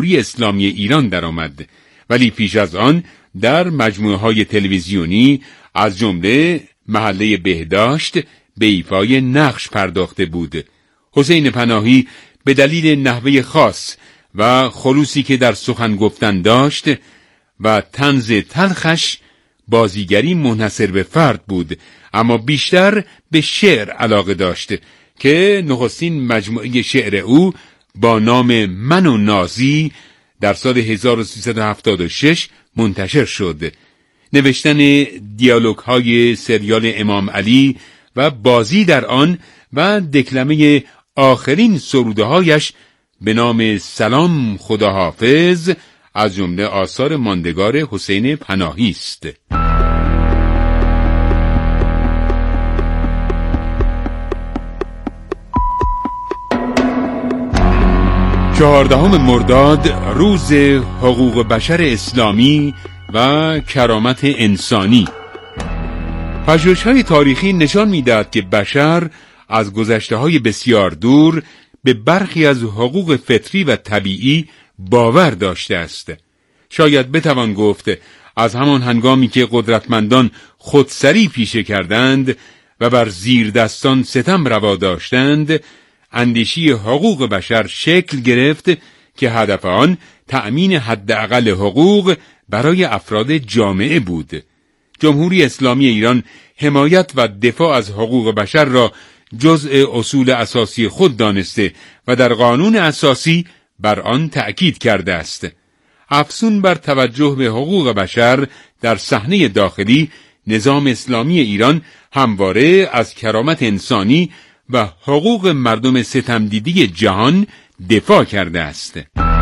جمهوری اسلامی ایران درآمد، ولی پیش از آن در مجموعه‌های تلویزیونی از جمله محله بهداشت به ایفای نقش پرداخته بود. حسین پناهی به دلیل نحوه خاص و خلوصی که در سخن گفتن داشت و طنز تلخش بازیگری منحصر به فرد بود، اما بیشتر به شعر علاقه داشت که نخستین مجموعه شعر او با نام من و نازی در سال 1376 منتشر شد. نوشتن دیالوگ های سریال امام علی و بازی در آن و دکلمه آخرین سروده هایش به نام سلام خداحافظ از جمله آثار ماندگار حسین پناهی است. 14 مرداد روز حقوق بشر اسلامی و کرامت انسانی. پژوهش‌های تاریخی نشان می‌دهد که بشر از گذشته‌های بسیار دور به برخی از حقوق فطری و طبیعی باور داشته است. شاید بتوان گفت از همان هنگامی که قدرتمندان خودسری پیشه کردند و بر زیردستان ستم روا داشتند، اندیشه حقوق بشر شکل گرفت که هدف آن تأمین حداقل حقوق برای افراد جامعه بود. جمهوری اسلامی ایران حمایت و دفاع از حقوق بشر را جزء اصول اساسی خود دانسته و در قانون اساسی بر آن تأکید کرده است. افزون بر توجه به حقوق بشر در صحنه داخلی، نظام اسلامی ایران همواره از کرامت انسانی و حقوق مردم ستمدیده جهان دفاع کرده است.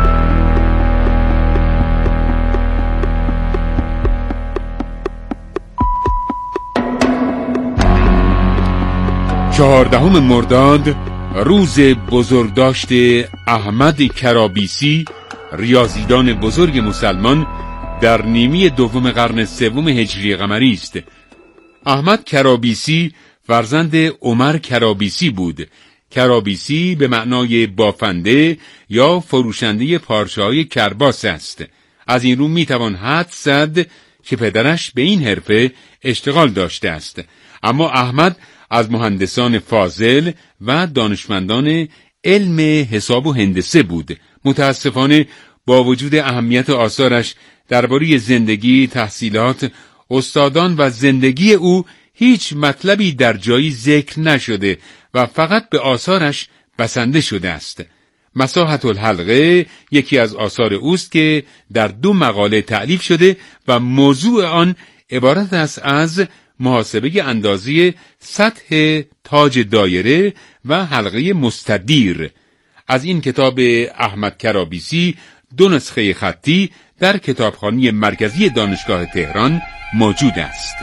چهاردهم مرداد روز بزرگداشت احمد کرابیسی، ریاضیدان بزرگ مسلمان در نیمه دوم قرن سوم هجری قمری است. احمد کرابیسی فرزند عمر کرابیسی بود. کرابیسی به معنای بافنده یا فروشنده پارچه‌های کرباس است. از این رو میتوان حدس زد که پدرش به این حرفه اشتغال داشته است. اما احمد از مهندسان فاضل و دانشمندان علم حساب و هندسه بود. متاسفانه با وجود اهمیت آثارش درباره زندگی، تحصیلات، استادان و زندگی او هیچ مطلبی در جایی ذکر نشده و فقط به آثارش بسنده شده است. مساحت الحلقه یکی از آثار اوست که در 2 مقاله تألیف شده و موضوع آن عبارت است از محاسبه اندازی سطح تاج دایره و حلقه مستدیر. از این کتاب احمد کرابیسی 2 نسخه خطی در کتابخانه مرکزی دانشگاه تهران موجود است.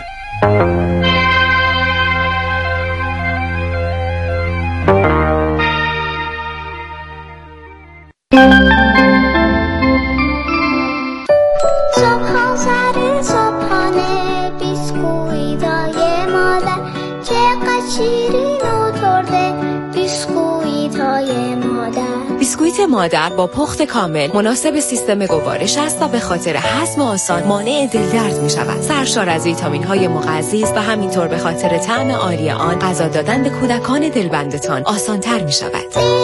بیسکویت مادر با پخت کامل مناسب سیستم گوارش است و به خاطر هضم آسان مانع دلدرد می شود. سرشار از ویتامین های مغذی است و همینطور به خاطر طعم عالی آن غذا دادن به کودکان دلبندتان آسان تر می شود.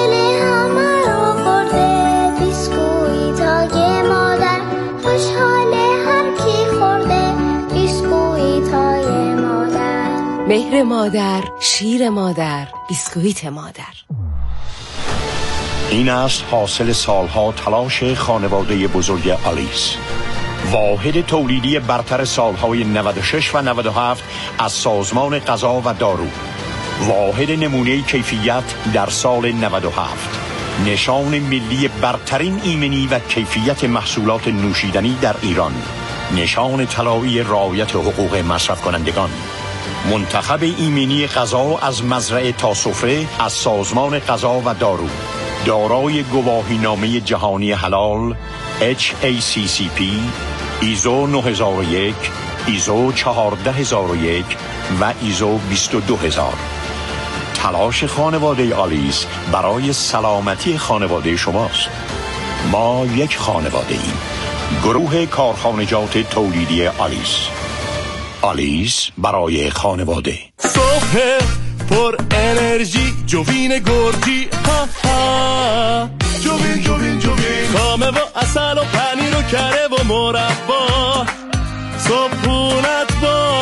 مهر مادر، شیر مادر، بیسکویت مادر. این است حاصل سالها تلاش خانواده بزرگ آلیس، واحد تولیدی برتر سالهای 96 و 97 از سازمان غذا و دارو، واحد نمونه کیفیت در سال 97، نشان ملی برترین ایمنی و کیفیت محصولات نوشیدنی در ایران، نشان طلایی رعایت حقوق مصرف کنندگان، منتخب ایمنی غذا از مزرعه تا سفره از سازمان غذا و دارو، دارای گواهینامه جهانی حلال HACCP، ایزو 9001، ایزو 14001 و ایزو 22000. تلاش خانواده آلیس برای سلامتی خانواده شماست. ما یک خانواده ایم. گروه کارخانجات تولیدی آلیس. آلیس برای خانواده. صبح پر انرژی جوین گرجی، ها ها جوین جوین جوین، کامه و اصل و پنیر و کره و مربا، صبحونت با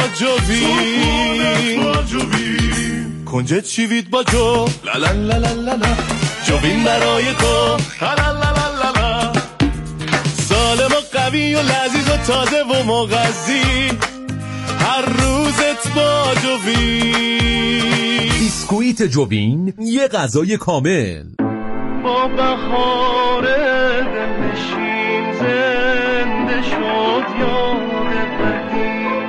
جوین، کنجد چیوید با جو، لا لا لا لا لا، جوین برای تو، لا لا لا لا لا، سالم و قوی و لذیذ و تازه و مغذی، هر روزت با جوین. بیسکویت جوین، یه غذای کامل. با بهار دلنشین زنده شد یاد قدیم،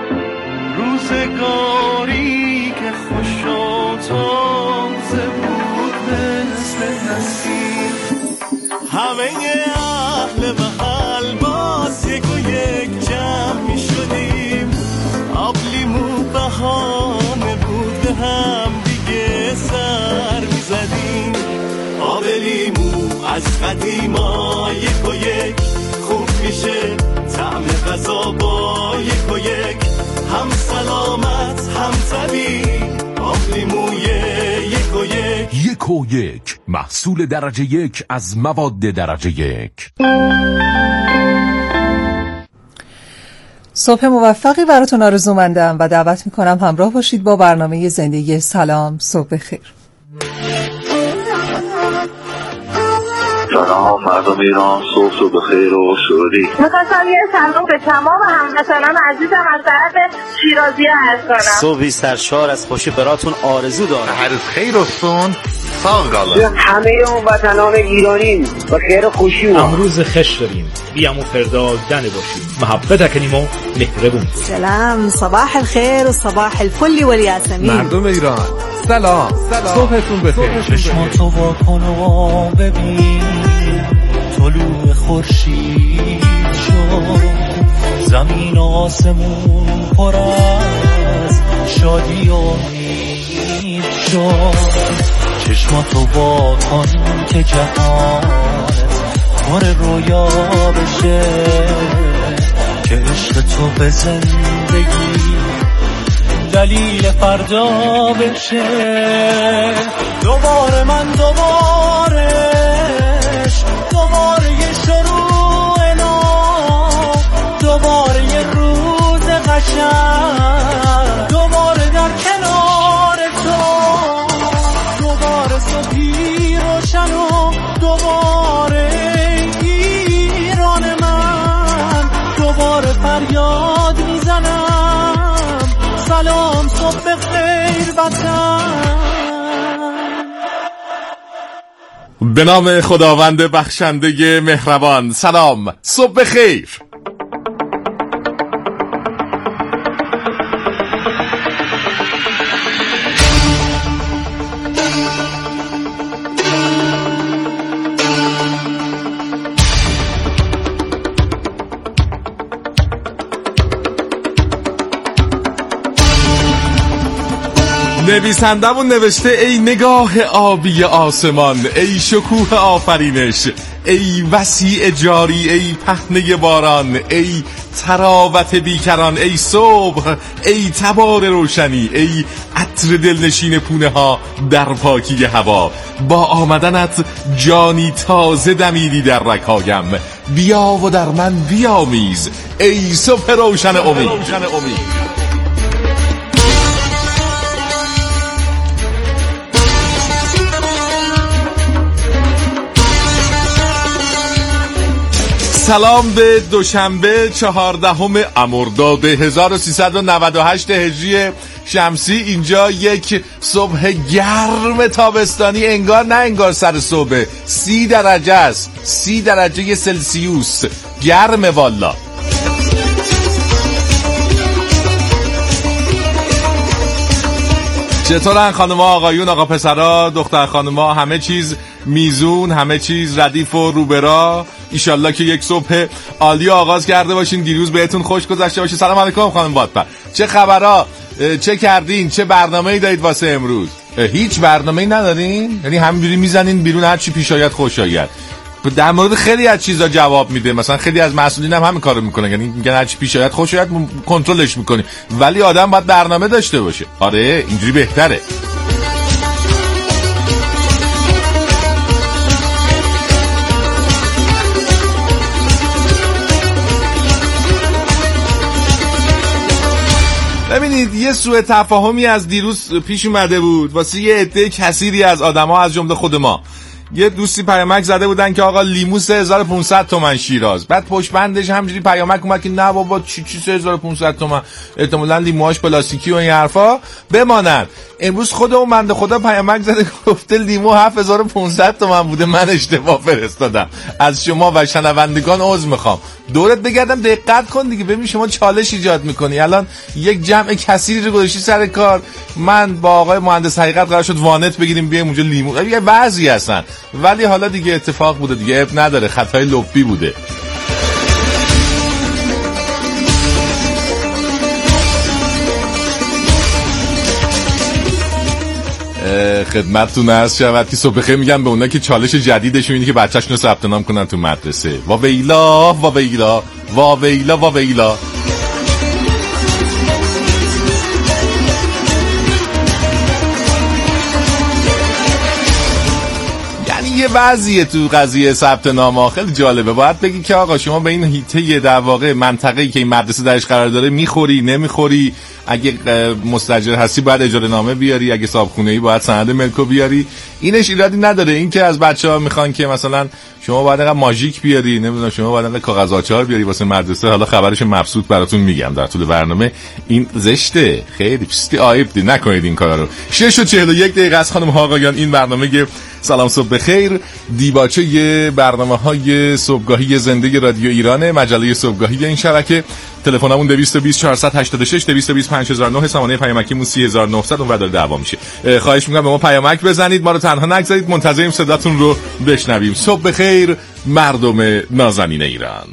روزگاری که خوش و تازه بود مثل نسیم، همه اهل محل باز یک و یک جمع می شدیم، آب لیمو بهانه بود به هم دیگه سر می زدیم، آب لیمو از قدیما یک و یک خوب میشه، طعم غذا با یک و یک، هم سلامت هم طبیعی، آب لیموی یک و یک. یک و یک، محصول درجه یک از مواد درجه یک. صبح موفقی براتون آرزومندم و دعوت میکنم همراه باشید با برنامه زندگی سلام صبح بخیر. سلام مردم ایران، صبح بخیر و شادی. می‌خواستم یه سلام به تمام هموطنان عزیزم از طرف شیرازی عرض کنم. صبحی سرشار از خوشی براتون آرزو دارم. هر خیر و سون ساقالا. همه هموطنان ایرانی با خیر و خوشی و امروز خش داریم، بیام و فردا دنه باشیم، محبت کنیم و مهربون. سلام، صباح الخير و صباح الفل والیاسمین. مردم ایران سلام، صبحتون بخیر. چشماتو وا کن و ببین طلوع خورشید شد، زمین و آسمون پر از شادی و امید شد، چشماتو وا کن که جهان پر رویا بشه، که عشق تو به زندگی دلیل فردا بشه، دوباره من دوباره یه شروع نو، دوباره یه روز قشنگ، دوباره در کنار تو، دوباره صبحی روشن و دوباره ایران من، دوباره فریاد میزنم سلام صبح بخیر وطن. به نام خداوند بخشنده مهربان، سلام صبح بخیر. نویسندمون نوشته ای نگاه آبی آسمان، ای شکوه آفرینش، ای وسیع جاری، ای پهنه باران، ای تراوت بیکران، ای صبح، ای تبار روشنی، ای عطر دلنشین پونه ها در پاکی هوا، با آمدنت جانی تازه دمیدی در رگ‌هایم، بیا و در من بیامیز ای صبح روشن امید. سلام به دوشنبه 14 مرداد 1398 هجری شمسی. اینجا یک صبح گرم تابستانی، انگار نه انگار سر صبح، 30 درجه است، 30 درجه سلسیوس، گرمه والا. چطورن خانم‌ها، آقایون، آقا پسرا، دختر خانم‌ها، همه چیز میزون، همه چیز ردیف و روبرا؟ ایشالله که یک صبح عالی آغاز کرده باشین، دیروز بهتون خوش گذشته باشه. سلام علیکم خانم بادپر، چه خبرها؟ چه کردین؟ چه برنامه‌ای دارید واسه امروز؟ هیچ برنامه‌ای ندارین؟ یعنی همینجوری میزنین بیرون هر چی پیش آید خوش آید؟ در مورد خیلی از چیزا جواب میده. مثلا خیلی از مسئولین هم همین کارو میکنن، یعنی میگن هر چی پیش آید خوش آید کنترلش میکنی، ولی آدم باید برنامه داشته باشه. آره اینجوری بهتره. ببینید یه سوء تفاهمی از دیروز پیش اومده بود واسه یه عده کثیری از آدما، از جمله خود ما. یه دوستی پیامک زده بودن که آقا لیمو 3500 تومن شیراز. بعد پشت بندش همجوری پیامک اومد که نه بابا چی 3500 تومن، احتمالاً لیموهاش پلاستیکی و این حرفا بمانن. امروز خود اون بنده خدا پیامک زده گفته لیمو 7500 تومن بوده، من اشتباه فرستادم، از شما و شنوندگان عذر میخوام. دورت بگردم دقت کن دیگه، ببین شما چالش ایجاد میکنی. الان یک جمع کثیری رو گذاشتی سر کار، من با آقای مهندس حقیقت قرار شد وانت بگیریم بیایم اونجا لیمو، یه وضعی هستن، ولی حالا دیگه اتفاق بوده دیگه، اب نداره، خطای لپی بوده. خدمتتون عرض شود که صبح بخیر میگم به اونا که چالش جدیدشون اینه که بچه‌شون رو ثبت نام کنن تو مدرسه. وا ویلا وا ویلا وا ویلا وا ویلا. یه وضعیه تو قضیه ثبت نام خیلی جالبه. باید بگی که آقا شما به این هیته در واقع منطقه‌ای که این مدرسه درش قرار داره میخوری نمیخوری، اگه مستاجر هستی باید اجاره نامه بیاری، اگه صاحبخونه‌ای باید سند ملکو بیاری. اینش ایرادی نداره. این که از بچه‌ها میخوان که مثلا شما باید انقدر ماژیک بیاری، نمیدونم شما باید انقدر کاغذ آچار بیاری واسه مدرسه، حالا خبرش مبسوط براتون میگم در طول برنامه. این زشته، خیلی پستی عیب نکنید این کارا رو. 6:41 دقیقه است خانم ها آقایان. این برنامه سلام صبح بخیر، دیباچه برنامه‌های صبحگاهی زنده رادیو ایران، مجله صبحگاهی این شبکه. تلفنمون 220 486 220 5009، سامانه پیامکیمون 30900 اون ور دعوا میشه. خواهش میکنم به ما پیامک بزنید، ما رو تنها نگذارید، منتظریم صداتون رو بشنویم. صبح بخیر مردم نازنین ایران.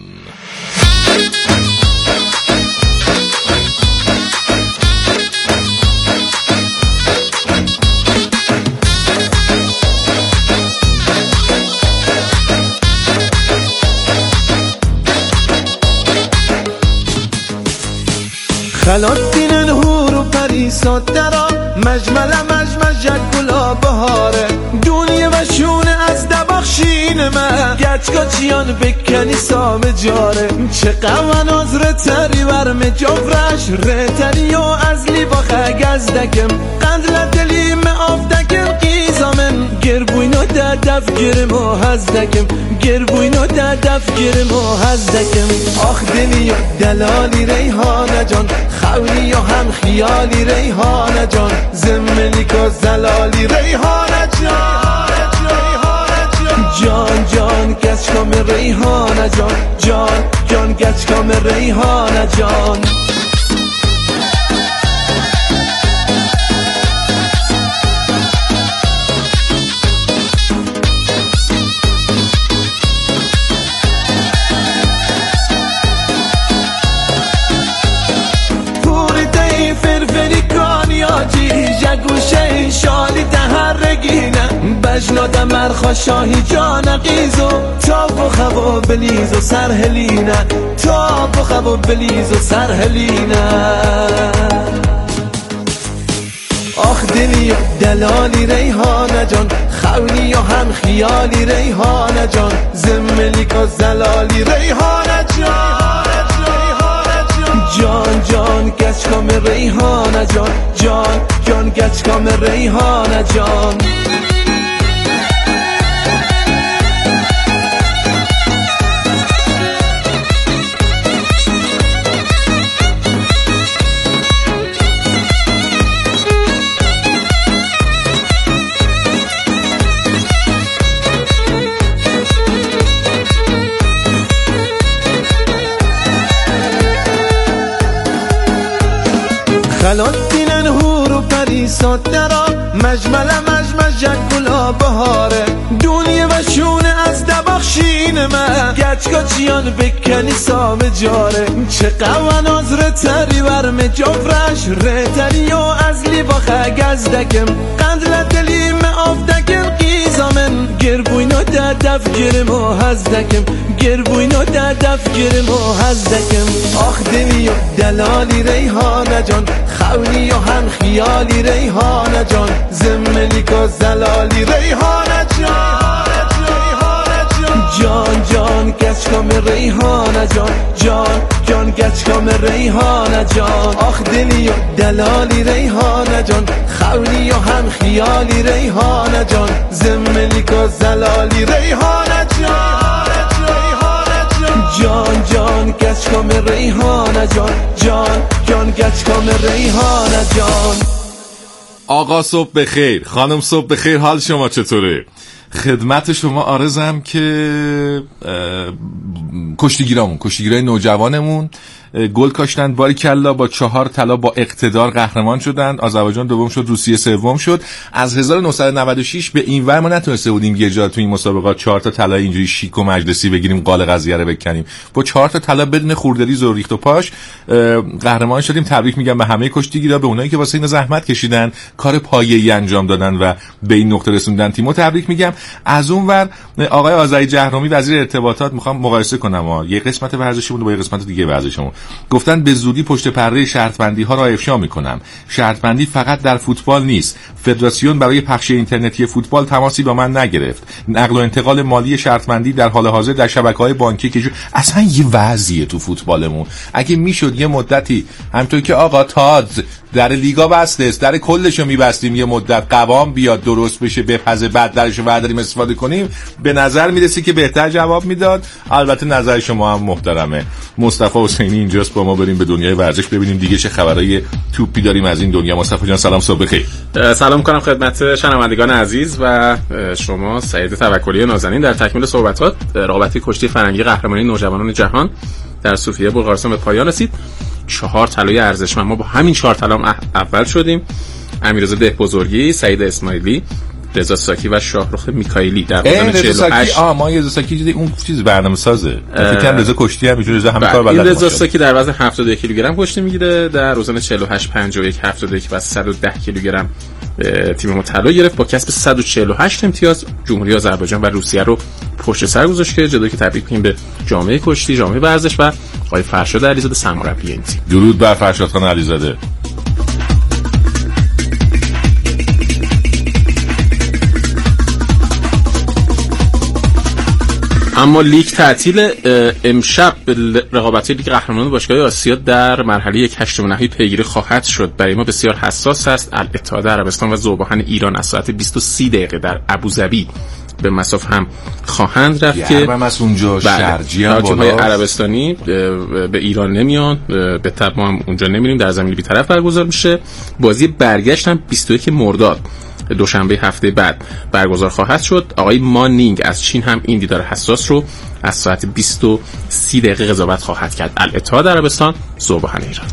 خلاتین الهور و پریسات درا مجمل مجمج گلا بهاره دونیه و شونه از دباخشین من گچگاچیان بکنی سام جاره چه قوان از رتری ورم جفرش رتری و از لیباخه گزدکم قندل دلیم آفدکم قیزامن گربوینو دف گرم و هزدکم گربوینو دف گرم و هزدکم آخ دلی و دلالی ریحانه جان خولی و هم خیالی ریحانه جان زملی که زلالی ریحانه جان جان گچکام ریحانه جان جان جان گچکام ریحانه جان جگوشه شالی تهرگینه بجناد مرخا شاهی جان قیزو تاب و خوا بلیز و سرهلینه تاب و خوا بلیز و سرهلینه آخ دلی و دلالی ریحانه جان خولی و هم خیالی ریحانه جان زملی که زلالی ریحانه جان جان گچکام ریحانه جان جان جان گچکام ریحانه جان خلاتین الهور و پریسات درا مجمل مجمج گلا بهاره دونیه و شونه از دباخشین من گچگاچیان بکنی سام جاره چه قوان از رتری ورم جفرش رتری و از لیباخه گزدکم قندل دلیم آفدکم قیزامن گربوینو گربوینو در دف گرمو هزدکم گربوینو در دف گرمو هزدکم آخ دلی و دلالی ریحانه جان خونی و هم خیالی ریحانه جان زملیک و زلالی ریحانه جان جان جان گچکام ریحانه جان جان جان گچکام ریحانه جان آخ دلی و دلالی ریحانه جان خونی و هم خیالی ریحانه جان زملیک و زلالی ریحانه جان جان جان گچکام ریحانه جان جان جان گچکام ریحانه جان. آقا صبح بخیر، خانم صبح بخیر، حال شما چطوره؟ خدمت شما عرضم که کشتیگیرای نوجوانمون گل کاشتن باریکلا، با 4 طلا با اقتدار قهرمان شدن. آذربایجان دوم شد، روسیه سوم شد. از 1996 به این ور ما نتونسته بودیم یه جا تو این مسابقات 4 تا طلا اینجوری شیک و مجلسی بگیریم، قال قضیه رو بکنیم. با 4 تا طلا بدون خوردریز و ریخت و پاش قهرمان شدیم. تبریک میگم به همه کشتیگیرا، به اونایی که واسه این زحمت کشیدن، کار پایه‌ای انجام دادن و به این نقطه رسوندن تیمو تبریک میگم. از اون ور آقای آذری جهرومی وزیر ارتباطات، میخوام مقایسه کنم یه قسمت ورزشیمون با یه قسمت دیگه ورزشمون، گفتن به زودی پشت پرده شرط بندی ها را افشا میکنم. شرط بندی فقط در فوتبال نیست. فدراسیون برای پخش اینترنتی فوتبال تماسی با من نگرفت. نقل و انتقال مالی شرط بندی در حال حاضر در شبکه‌های بانکی که اصلا یه وضعیه تو فوتبالمون. اگه میشد یه مدتی همونطور که آقا تاز در لیگا بسته است، در کلشو میبستیم، یه مدت قوام بیاد درست بشه بپزه بعد درشو برداریم استفاده کنیم، به نظر میرسه که بهتر جواب میداد. البته نظر شما هم محترمه. مصطفی حسینی اینجاست با ما، بریم به دنیای ورزش ببینیم دیگه چه خبرای توپی داریم از این دنیا. مصطفی جان سلام، صبح بخیر. سلام می‌کنم خدمت شنوندگان عزیز و شما سعید توکلی نازنین. در تکمیل صحبتات، رقابت کشتی فرنگی قهرمانی نوجوانان جهان در سوفیا بلغارستان به پایان رسید. 4 طلای ارزشمند، ما با همین 4 طلا اول شدیم. امیررضا دهبزرگی، سعید اسماعیلی، رضا ساکی و شاهرخ میکائیلی در وزن 48. ما رضا ساکی دیدی اون چیز برنامه‌سازه. فکر کنم رضا کشتی هم می‌تونه همین کار بلده باشه. رضا ساکی در وزن 72 کیلوگرم کشتی میگیره، در وزن 48 51 71 و 110 کیلوگرم تیم ما طلا گرفت با کسب 148 امتیاز. جمهوری آذربایجان و روسیه رو پشت سر گذاشت که جدایی که تبریک میگیم به جامعه کشتی، جامعه ورزش و آقای فرشاد علیزاده سرمربی این تیم. درود بر فرشاد خان علیزاده. اما لیگ تعطیل. امشب رقابتی لیگ قهرمانان باشگاه آسیا در مرحله 1/8 نهایی پیگیری خواهد شد. برای ما بسیار حساس است. الاتحاد عربستان و ذوب‌آهن ایران از ساعت 20:30 در ابوظبی به مصاف هم خواهند رفت که اونجا شرجی هم تیم‌های عربستانی به ایران نمیان، به تبع ما هم اونجا نمیریم، در زمین بی‌طرف برگزار میشه. بازی برگشت هم 21 مرداد دوشنبه هفته بعد برگزار خواهد شد. آقای مانینگ از چین هم این دیدار حساس رو از ساعت 20:30 قضاوت خواهد کرد. الاتحاد عربستان، ذوب‌آهن ایران.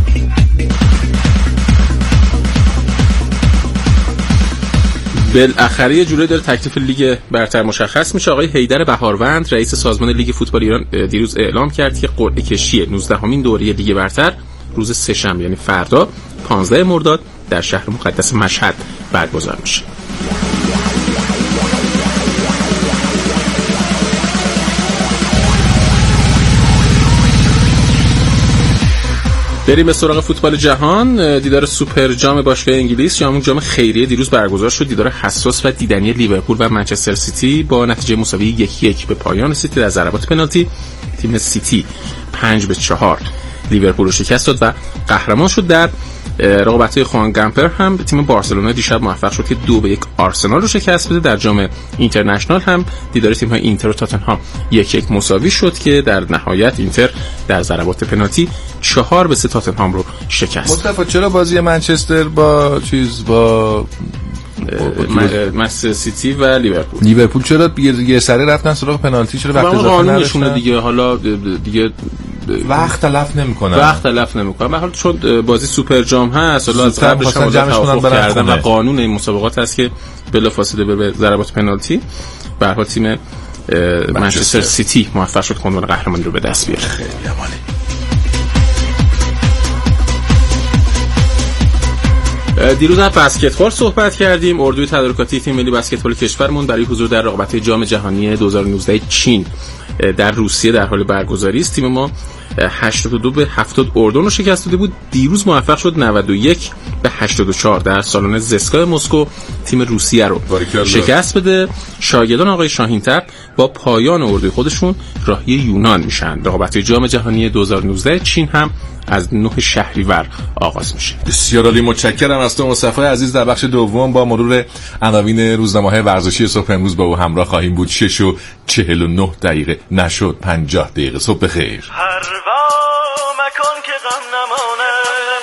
بالاخره یه جوری داره تکلیف لیگ برتر مشخص میشه. آقای حیدر بهاروند رئیس سازمان لیگ فوتبال ایران دیروز اعلام کرد که قرعه کشی 19مین دوره لیگ برتر روز سه‌شنبه یعنی فردا 15 مرداد در شهر مقدس مشهد برگزار میشه. بریم به سراغ فوتبال جهان. دیدار سوپر جام باشگاه انگلیس یا همون جام خیریه دیروز برگزار شد. دیدار حساس و دیدنی لیورپول و منچستر سیتی با نتیجه مساوی 1-1 به پایان رسید. در ضربات پنالتی تیم سیتی 5-4 لیورپول رو شکست داد و قهرمان شد. در رقابت‌های خوان گمپر هم تیم بارسلونا دیشب موفق شد که 2-1 آرسنال رو شکست بده. در جام اینترنشنال هم دیدار تیم‌های اینتر و تاتنهام 1-1 مساوی شد که در نهایت اینتر در ضربات پنالتی 4-3 تاتنهام رو شکست. مصطفی چرا بازی منچستر با منچستر سیتی و لیورپول چرا یه سره رفتن سراغ پنالتی؟ چرا وقت اضافه نداشتن دیگه؟ حالا دیگه وقت تلف نمی‌کنن. به حال چون بازی سوپر جام هست، حالا از قبلش هم توافق کردن و قانون این مسابقات هست که بلافاصله به ضربات پنالتی به هر حال تیم منچستر سیتی موفق شد عنوان قهرمانی رو به دست بیاره. خیلی عالی. دیروز از بسکتبال صحبت کردیم. اردوی تدارکاتی تیم ملی بسکتبال کشورمون برای حضور در رقابت‌های جام جهانی 2019 چین در روسیه در حال برگزاری است. تیم ما 82-70 اردن رو شکست داده بود. دیروز موفق شد 91-84 در سالن زسکا مسکو تیم روسیه رو شکست بده. شاگردان آقای شاهین‌تر با پایان اردوی خودشون راهی یونان میشن. رقابت‌های جام جهانی 2019 چین هم از 9 شهریور آغاز میشه. بسیار عالی، متشکرم از تو مصطفی عزیز. در بخش دوم با مرور عناوین روزنامه‌های ورزشی صبح امروز با او همراه خواهیم بود. 6:49 نشد 50 دقیقه. صبح بخیر. پروا مکن که غم نمانه.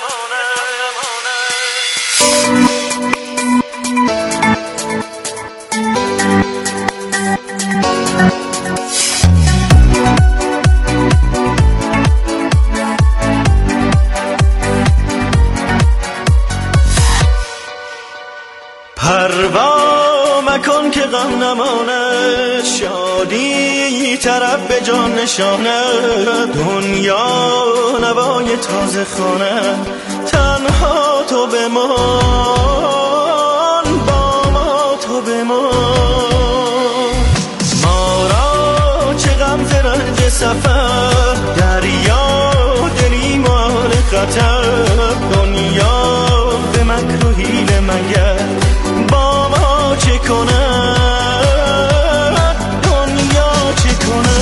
پروا مکن که غم نمانه، شادی طرف به جان نشانه، دنیا نوای تازه خانه، تنها تو بمان، با ما تو بمان. ما را چه غم ز رنج سفر، دریا دلی مال خطر، دنیا به مکر و حیله مگر با ما چه کنه، دنیا چه کنه.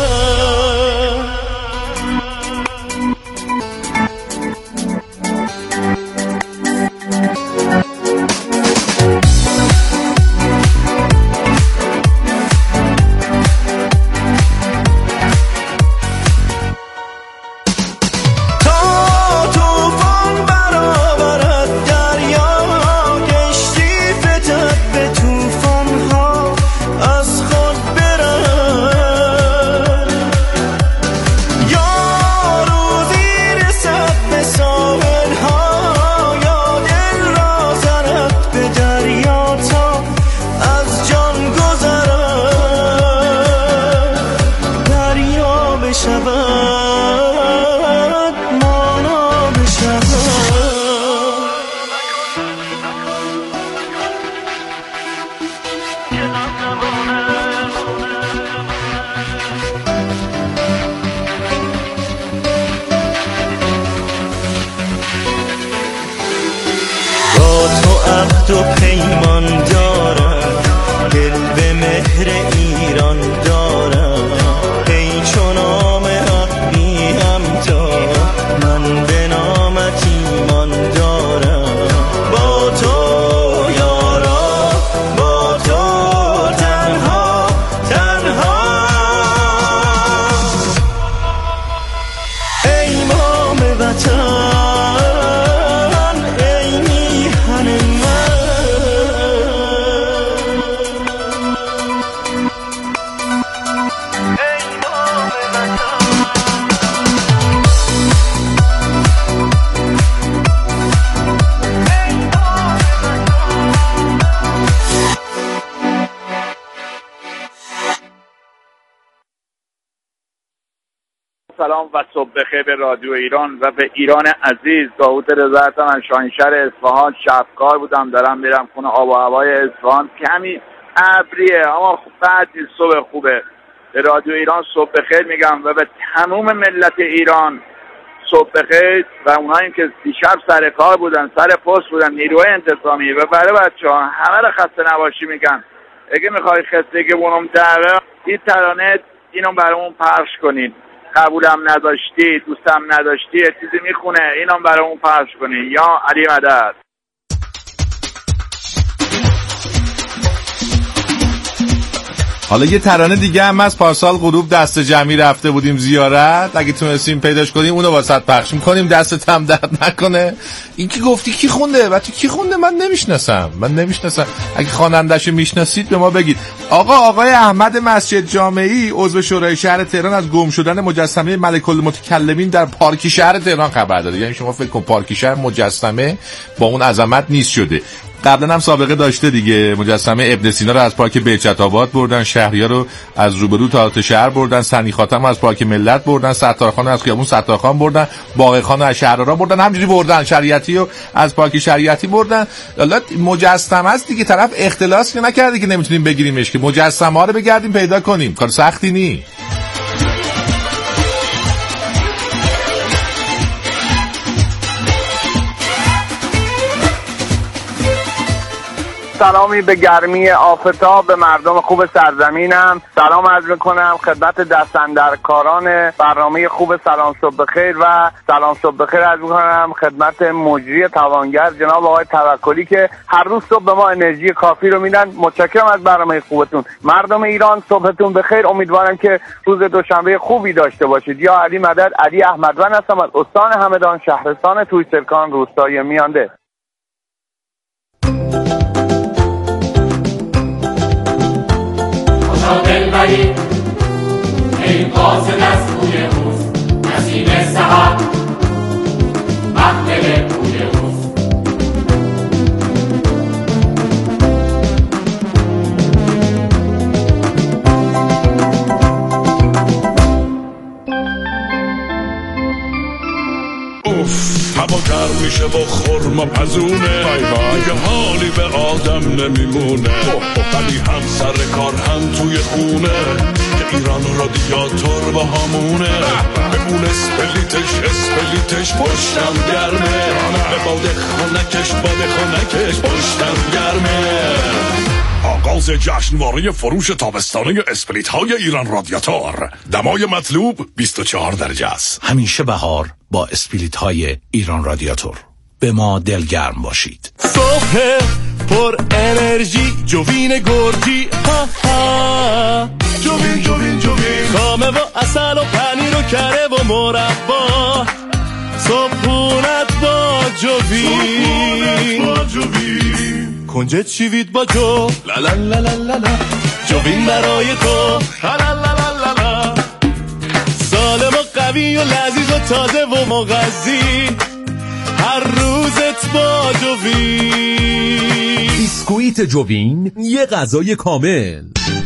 و پیمان دارم، دل به مهر ایران دارم، ای چون نام حق بیم تا من به نامت ایمان دارم. با تو یارا، با تو تنها تنها، ای امام وطن، سلام و صبح بخیر به رادیو ایران و به ایران عزیز. داوود رضا هستم از شاهینشهر اصفهان. شبکار بودم، دارم میرم خونه. آب و هوای اصفهان کمی ابریه اما بعد صبح خوبه. به رادیو ایران صبح بخیر میگم و به تمام ملت ایران صبح بخیر و اونایی که دیشب سر کار بودن، سر پست بودن، نیروی انتظامی و برای بچه‌ها همه را خسته نباشی میگن. اگه میخوای خستگی بونم داره این ترانه اینو برامون پخش کنین. قبولم نداشتی، دوستم نداشتی، چیزی میخونه اینو برامون پخش کنین. یا علی مدد. حالا یه ترانه دیگه هم از پارسال غروب دست جمعی رفته بودیم زیارت، اگه تونستیم پیداش کنیم اونو واسط پخش میکنیم. دستت هم درد نکنه. این که گفتی کی خونده؟ بچه کی خونده؟ من نمیشناسم. اگه خواننده‌شو میشناسید به ما بگید. آقای احمد مسجد جامعی عضو شورای شهر تهران از گم شدن مجسمه ملک المتکلمین در پارکی شهر تهران خبر داده. یعنی شما فکر کن پارکی شهر مجسمه با اون عظمت نیست شده. قبلا هم سابقه داشته دیگه. مجسمه ابن سینا رو از پارک بهجت آباد بردن، شهریار رو از روبرو تئاتر شهر بردن، سنی خاتم رو از پارک ملت بردن، ستارخان رو از خیابون ستارخان بردن، باقی خان رو از شهرآرا بردن، همینجوری بردن. شریعتی رو از پارک شریعتی بردن. حالا مجسمه است دیگه، طرف اختلاس که نکرده که نمیتونیم بگیریمش، که مجسمه ها رو بگردیم پیدا کنیم، کار سختی نی. سلامی به گرمی آفتاب، به مردم خوب سرزمینم سلام عرض میکنم خدمت دستاندرکاران برنامه خوب سلام صبح بخیر و سلام صبح بخیر عرض میکنم خدمت مجری توانگر جناب آقای توکلی که هر روز صبح به ما انرژی کافی رو میدن. متشکرم از برنامه خوبتون. مردم ایران صبحتون بخیر. امیدوارم که روز دوشنبه خوبی داشته باشید. یا علی مدد، علی احمدوند هستم از استان همدان، شهرستان تویسرکان، روستای میانده. دلبری ای قاصد از کوی روز، نسیم سحر محمل کوی روز. هوا گرم میشه و خرما پزونه، دیگه حالی به آدم نمیمونه، ولی هم سر کار هم توی خونه که ایران رادیاتور با همونه. بمون اسپلیتش پشتم گرمه، به باد خونکش پشتم گرمه. آغاز جشنواره فروش تابستانه اسپلیت های ایران رادیاتور. دمای مطلوب 24 درجه است. همیشه بهار با اسپلیت های ایران رادیاتور. به ما دلگرم باشید. صبح پر انرژی، جوین گرجی، ها ها، جوین خامه و اصل و پنیر و کره و مربا، صبحونت با جوین، کنجد شیوید با جو، لا لا لا لا لا، جوین برای تو، لا لا لا لا، سالم و قوی و لذیذ و تازه و مغذی، هر روزت با جوین. بیسکویت جوین، یه غذای کامل.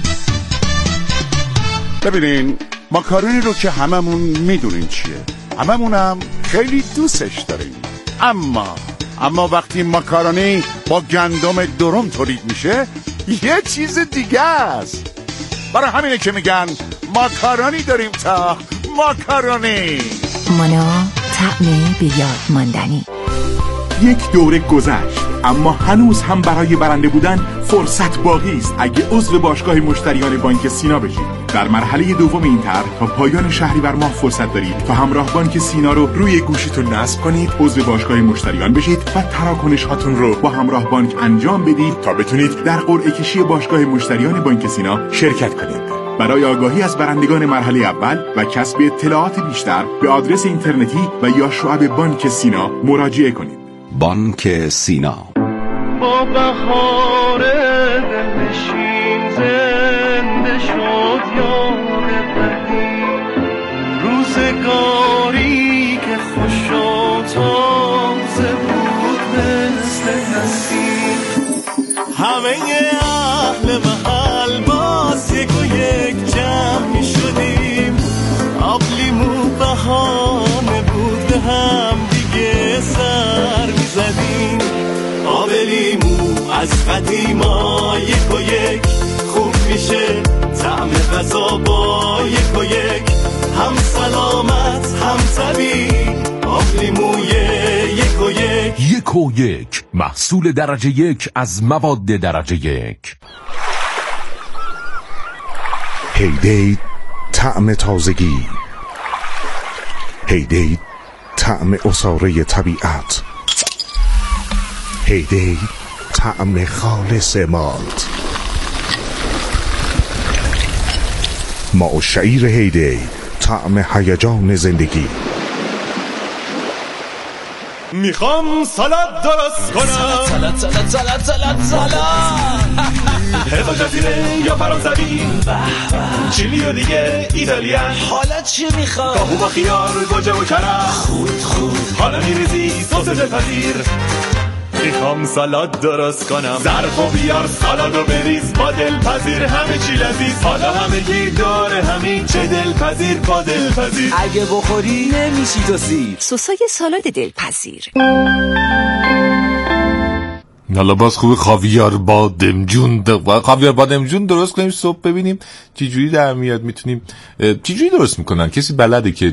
ببینین ماکارونی رو که هممون میدونین چیه، هممونم خیلی دوستش داریم، اما وقتی ماکارونی با گندم درم تولید میشه یه چیز دیگه است. برای همینه که میگن ماکارونی داریم تا ماکارونی. مانا طعم بیاد ماندنی. یک دوره گذشت، اما هنوز هم برای برنده بودن فرصت باقی است اگه عضو باشگاه مشتریان بانک سینا بشید. در مرحله دوم این طرح تا پایان شهریور ماه فرصت دارید تا همراه بانک سینا رو روی گوشیتون نصب کنید، عضو باشگاه مشتریان بشید و تراکنش هاتون رو با همراه بانک انجام بدید تا بتونید در قرعه کشی باشگاه مشتریان بانک سینا شرکت کنید. برای آگاهی از برندگان مرحله اول و کسب اطلاعات بیشتر به آدرس اینترنتی و یا شعب بانک سینا مراجعه کنید. بانک سینا. با بهار دلنشین زنده شد یاد قدیم، روزگاری که خوش و تازه بود مثل نسیم. همه اهل محل باز یک و یک جمع می شدیم، آب لیمو بهانه بود به هم دیگه سر می زدیم. آب لیمو از قدیما یک و یک خوب میشه، طعم غذا با یک و یک هم سلامت هم طبیعی. آب لیموی یک و یک محصول درجه یک از مواد درجه یک. هیدی طعم تازگی، هیدی طعم عصاره طبیعت، هیدی طعم خالص مالت. ما و شعیر هیدی طعم هیجان زندگی. میخوام سالاد درست کنم، سالاد هزا جزیره یا فرانسوی، چیلی و دیگه ایتالیان. حالا چی میخوام؟ کاهو با خیار، گوجه و کرم، خود حالا میریزی سس دلپذیر، میخوام سالاد درست کنم. ظرفو بیار سالادو بریز با دلپذیر همه چی لذیذ. حالا همه گیر داره همین چه دلپذیر با دلپذیر. اگه بخوری نمیشی تو سیر. سسای سالاد دلپذیر. حالا باز خوبه خاویار بادمجون درست کنیم صبح ببینیم چی جوری در میاد. میتونیم چی جوری درست میکنن؟ کسی بلده که